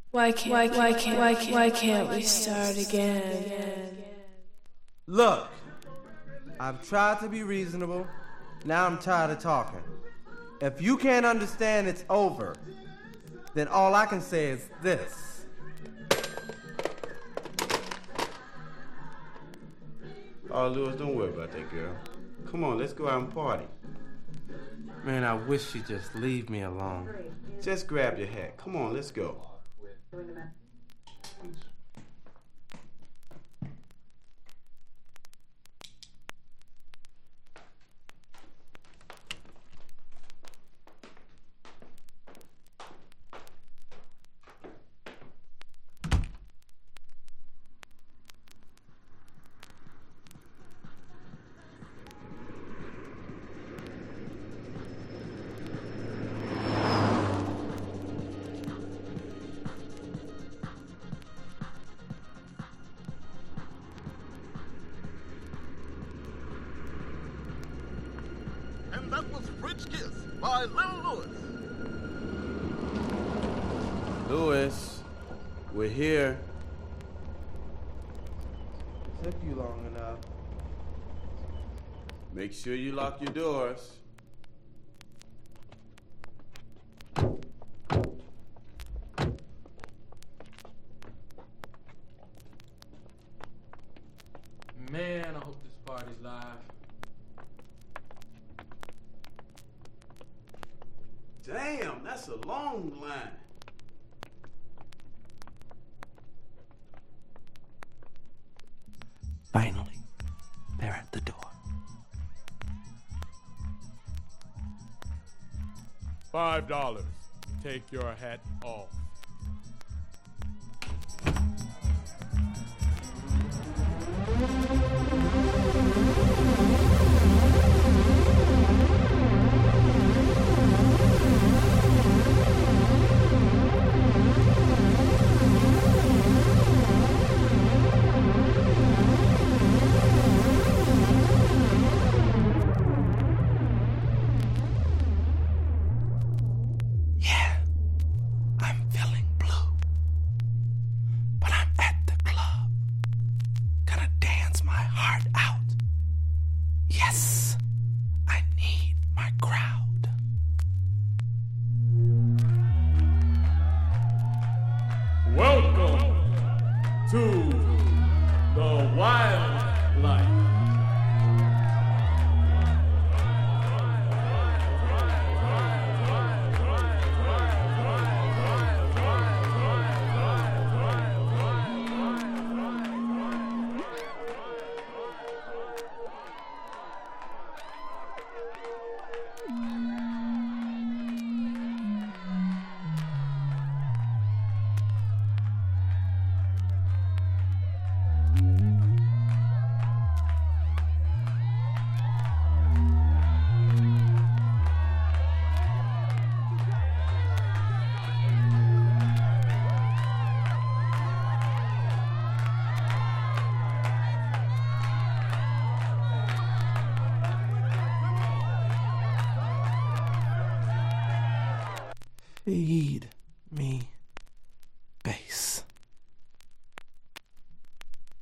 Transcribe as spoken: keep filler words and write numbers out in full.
Why can't, why, why can't, why can't, why can't we start again? Look, I've tried to be reasonable. Now I'm tired of talking. If you can't understand it's over, then all I can say is this. Oh, Lewis, don't worry about that girl. Come on, let's go out and party. Man, I wish you'd just leave me alone. Just grab your hat. Come on, let's go. And that was French Kiss by Little Lewis. Lewis, we're here. Took you long enough. Make sure you lock your doors. Man, I hope this party's live. Damn, that's a long line. Finally, they're at the door. Five dollars. Take your hat off. Yeah, I'm feeling blue. But I'm at the club. Gonna dance my heart out. Yes, I need my crowd. Welcome to the Wild Life. Feed me.